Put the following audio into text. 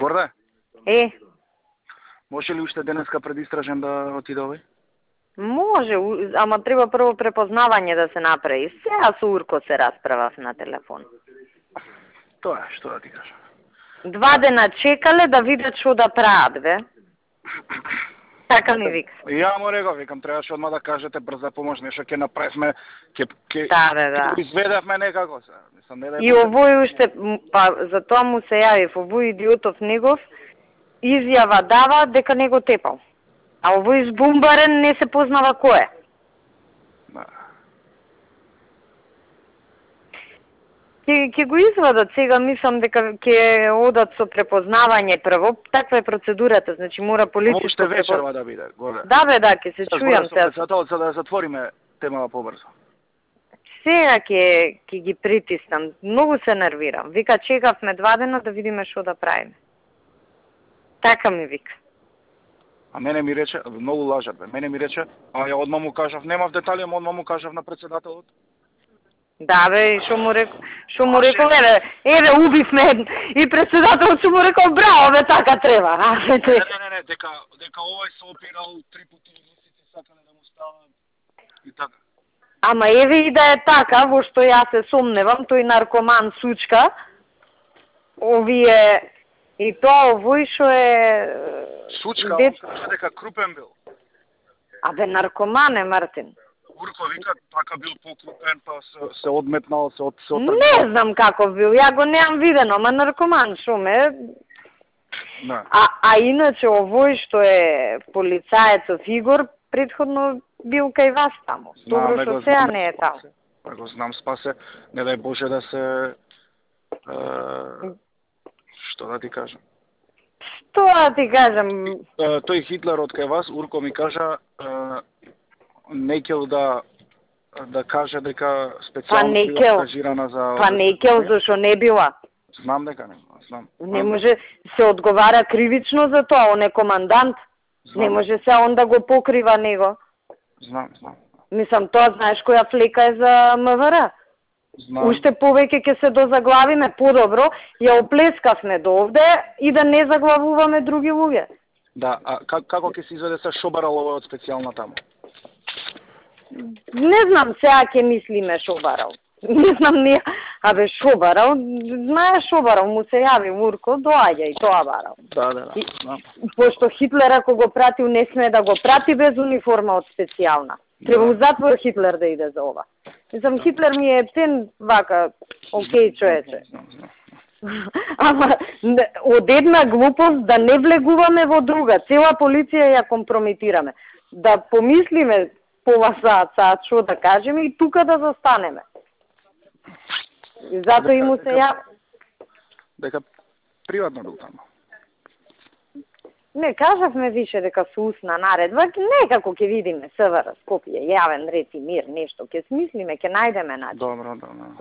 Горде? Може ли уште денеска предистражен да отиде овој? Може, ама треба прво препознавање да се направи. Сега со Урко се расправав на телефон. Тоа е, што да ти кажам. 2 дена чекале да видат што да прават, бе. Така ми вика. Ја му реков, викам, требаше одма да кажете брза помош, нешто ќе направивме, ќе Да. изведевме некако се. Мислам, не да И овој уште, па за тоа му се јавив, овој идиотов негов изјава дава дека него тепал. А овој избумбарен не се познава кој е. Да. Ќе го извадат сега, мислам дека ќе одат со препознавање прво. Таква е процедурата, значи мора полиција Уште вечерва да биде, горе. Да бе, да, ќе се чујам сега. За да затвориме темава побрзо. Сега ќе ги притиснам. Многу се нервирам. Вика, чекавме 2 дена да видиме што да правиме. Така ми вика. А мене ми рече, многу лажат бе. Мене ми рече, а ја одма му кажав, немав детали, ама одма му кажав на председателот. Да бе, што му рекол, еве убивме и председателот што му рекол, браво бе, така треба. Не, дека овој се опирал 3 пати лисици сакале да му стават и така. Ама еве и да е така, во што јас се сомневам, тој наркоман сучка, овие и тоа овој што е Сучка, кажа дека крупен бил. Абе наркоман е Мартин. Урко вика така бил покрупен, па се одметнал, се отргнал. Не знам како бил, ја го неам видено, ама наркоман шо ме. Да. А иначе овој што е полицаецов Игор, предходно бил кај вас таму. Добро што сега не е таму. Па го знам, спасе, не дај Боже да се што да ти кажам. Што да ти кажам? Тој Хитлер од кај вас, Урко ми кажа, не кел да каже дека специјално била ангажирана за... Па не кел, зашо не била? Знам дека не, знам. Не може се одговара кривично за тоа, он е командант. Знам. Не може се он да го покрива него. Знам. Мислам, тоа знаеш која флека е за МВР? Знам. Уште повеќе ќе се дозаглавиме, подобро, ја оплескавме до овде и да не заглавуваме други луѓе. Да, а како ќе се изведе се Шобарал овој од специјална таму? Не знам, сега ќе мислиме Шобарал. Не знам не, абе Шобарал, знае Шобарал, му се јави Урко, доаѓа и тоа барал. Да, знам. Пошто Хитлер ако го пратил, не смее да го прати без униформа од специјална. Треба у затвор Хитлер да иде за ова. Мислам, Хитлер ми е тен вака, окей човече. Ама од една глупост да не влегуваме во друга, цела полиција ја компрометираме. Да помислиме пола саат што да кажеме и тука да застанеме. И затоа и му се дека приватно бил таму. Не, кажавме више дека со устна наредба, некако ќе видиме СВР, Скопје, јавен ред и мир, нешто, ќе смислиме, ќе најдеме начин. Добро.